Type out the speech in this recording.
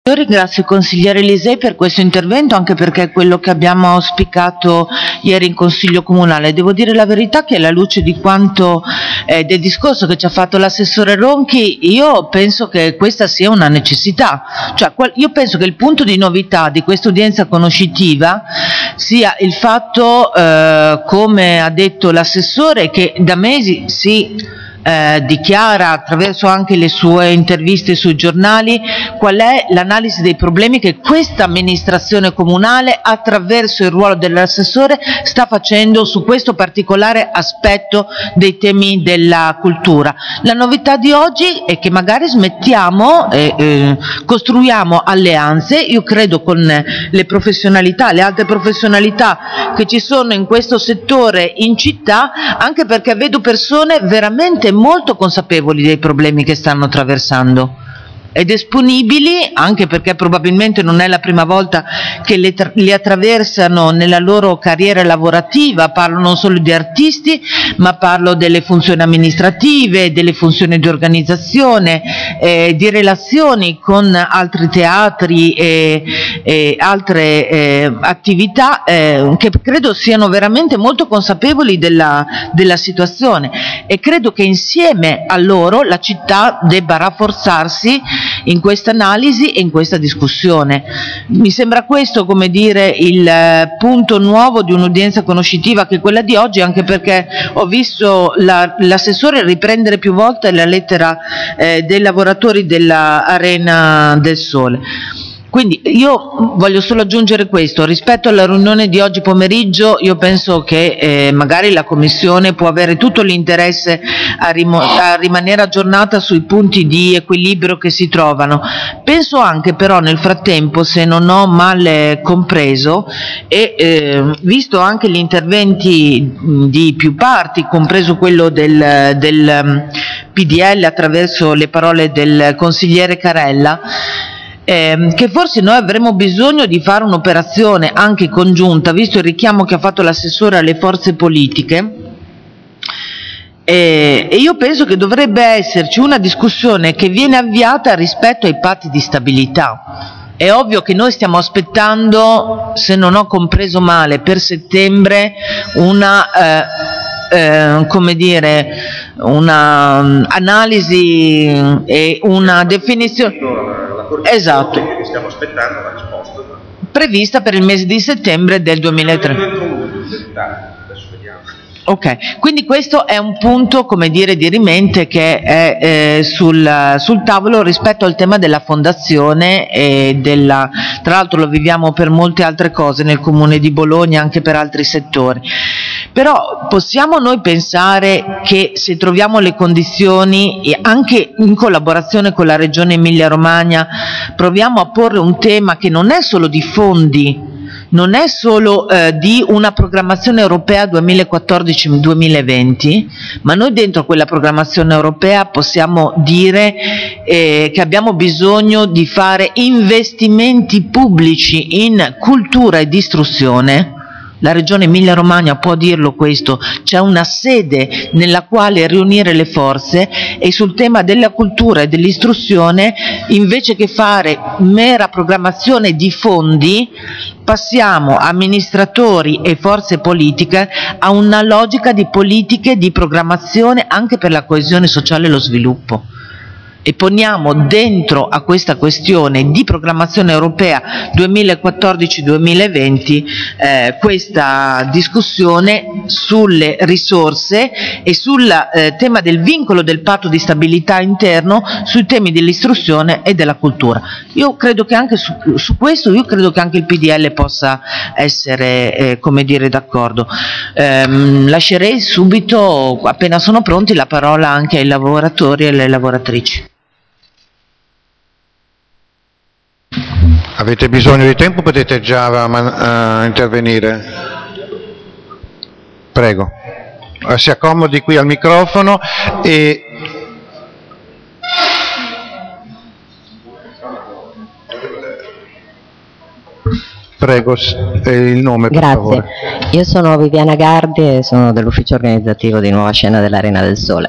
Io ringrazio il consigliere Lisei per questo intervento, anche perché è quello che abbiamo auspicato ieri in Consiglio Comunale. Devo dire la verità che alla luce di quanto del discorso che ci ha fatto l'assessore Ronchi, io penso che questa sia una necessità. Cioè, io penso che il punto di novità di questa udienza conoscitiva sia il fatto, come ha detto l'assessore, che da mesi si dichiara attraverso anche le sue interviste sui giornali qual è l'analisi dei problemi che questa amministrazione comunale, attraverso il ruolo dell'assessore, sta facendo su questo particolare aspetto dei temi della cultura. La novità di oggi è che magari smettiamo e costruiamo alleanze. Io credo con le professionalità, le alte professionalità che ci sono in questo settore in città, anche perché vedo persone veramente molto consapevoli dei problemi che stanno attraversando ed esponibili, anche perché probabilmente non è la prima volta che li attraversano nella loro carriera lavorativa. Parlo non solo di artisti, ma parlo delle funzioni amministrative, delle funzioni di organizzazione, di relazioni con altri teatri e altre attività, che credo siano veramente molto consapevoli della situazione, e credo che insieme a loro la città debba rafforzarsi in questa analisi e in questa discussione. Mi sembra questo, come dire, il punto nuovo di un'udienza conoscitiva che è quella di oggi, anche perché ho visto l'assessore riprendere più volte la lettera dei lavoratori dell'Arena del Sole. Quindi io voglio solo aggiungere questo: rispetto alla riunione di oggi pomeriggio, io penso che magari la Commissione può avere tutto l'interesse a rimanere aggiornata sui punti di equilibrio che si trovano. Penso anche però nel frattempo, se non ho male compreso, e visto anche gli interventi di più parti, compreso quello del PDL attraverso le parole del consigliere Carella, che forse noi avremo bisogno di fare un'operazione anche congiunta, visto il richiamo che ha fatto l'assessore alle forze politiche, e io penso che dovrebbe esserci una discussione che viene avviata rispetto ai patti di stabilità. È ovvio che noi stiamo aspettando, se non ho compreso male, per settembre una come dire, una analisi e una definizione. Esatto. Stiamo aspettando la risposta prevista per il mese di settembre del 2003. Ok, quindi questo è un punto, come dire, dirimente che è sul tavolo rispetto al tema della fondazione e tra l'altro lo viviamo per molte altre cose nel Comune di Bologna, anche per altri settori. Però possiamo noi pensare che, se troviamo le condizioni, anche in collaborazione con la Regione Emilia-Romagna, proviamo a porre un tema che non è solo di fondi, non è solo di una programmazione europea 2014-2020, ma noi dentro quella programmazione europea possiamo dire che abbiamo bisogno di fare investimenti pubblici in cultura ed istruzione. La Regione Emilia-Romagna può dirlo questo: c'è una sede nella quale riunire le forze, e sul tema della cultura e dell'istruzione, invece che fare mera programmazione di fondi, passiamo, amministratori e forze politiche, a una logica di politiche di programmazione anche per la coesione sociale e lo sviluppo. E poniamo dentro a questa questione di programmazione europea 2014-2020 questa discussione sulle risorse e sul tema del vincolo del patto di stabilità interno sui temi dell'istruzione e della cultura. Io credo che anche su questo, io credo che anche il PDL possa essere, come dire, d'accordo. Lascerei subito, appena sono pronti, la parola anche ai lavoratori e alle lavoratrici. Avete bisogno di tempo, potete già intervenire. Prego, si accomodi qui al microfono e prego il nome, per favore. Grazie, io sono Viviana Gardi e sono dell'ufficio organizzativo di Nuova Scena dell'Arena del Sole.